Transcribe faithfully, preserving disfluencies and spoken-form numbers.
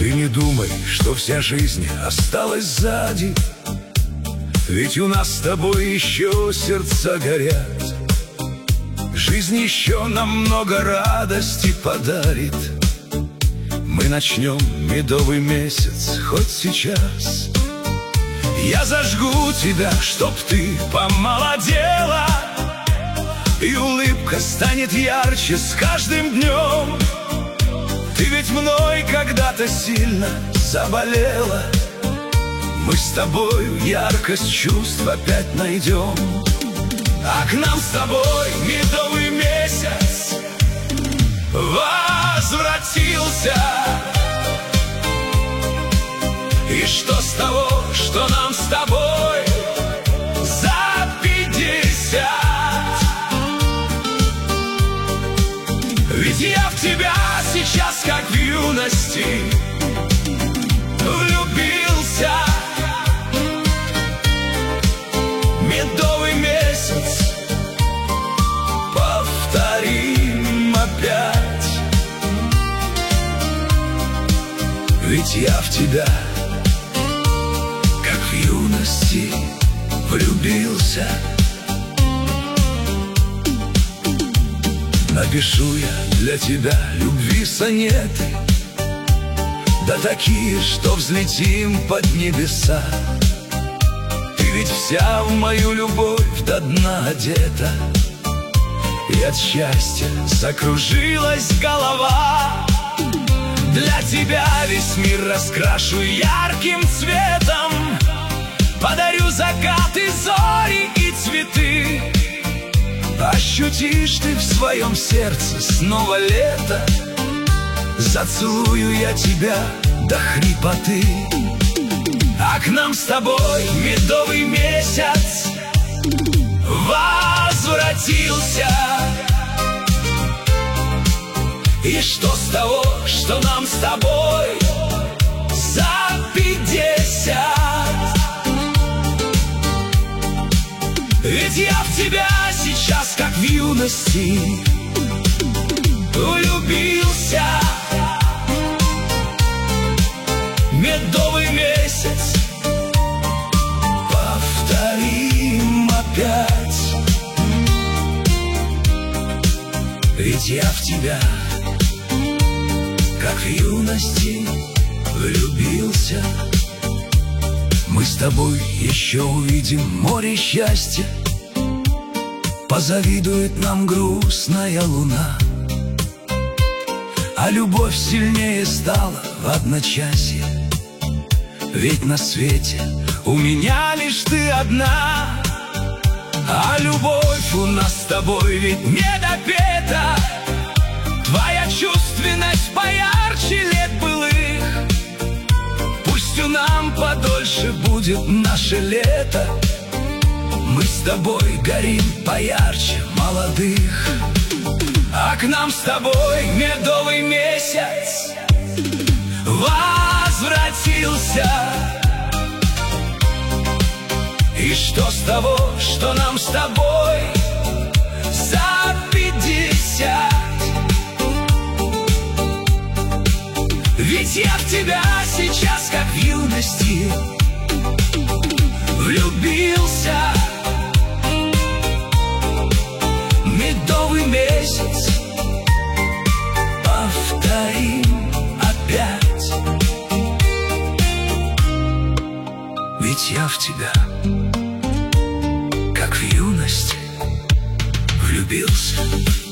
Ты не думай, что вся жизнь осталась сзади, ведь у нас с тобой еще сердца горят. Жизнь еще нам много радости подарит. Мы начнем медовый месяц хоть сейчас. Я зажгу тебя, чтоб ты помолодела, и улыбка станет ярче с каждым днем. Ты ведь мной когда-то сильно заболела. Мы с тобою яркость чувств опять найдем. А к нам с тобой медовый месяц возвратился. И что с того, что нам с тобой за пятьдесят? Ведь я в тебя сейчас, как в юности, влюбился. Медовый месяц повторим опять. Ведь я в тебя, как в юности, влюбился. Напишу я для тебя любви сонеты, да такие, что взлетим под небеса. Ты ведь вся в мою любовь до дна одета, и от счастья закружилась голова. Для тебя весь мир раскрашу ярким цветом, подарю закаты, зори и цветы. Ощутишь ты в своем сердце снова лето, зацелую я тебя до хрипоты. А к нам с тобой медовый месяц возвратился. И что с того, что нам с тобой за пятьдесят? Ведь я в тебя сейчас, как в юности, влюбился. Медовый месяц повторим опять. Ведь я в тебя, как в юности, влюбился. Мы с тобой еще увидим море счастья, позавидует нам грустная луна. А любовь сильнее стала в одночасье, ведь на свете у меня лишь ты одна. А любовь у нас с тобой ведь не допета, твоя чувственность поярче лет былых. Пусть у нам подольше будет наше лето, мы с тобой горим поярче молодых. А к нам с тобой медовый месяц возвратился. И что с того, что нам с тобой за пятьдесят? Ведь я в тебя сейчас, как в юности, влюбился. Медовый месяц повторим опять. Ведь я в тебя, как в юности, влюбился.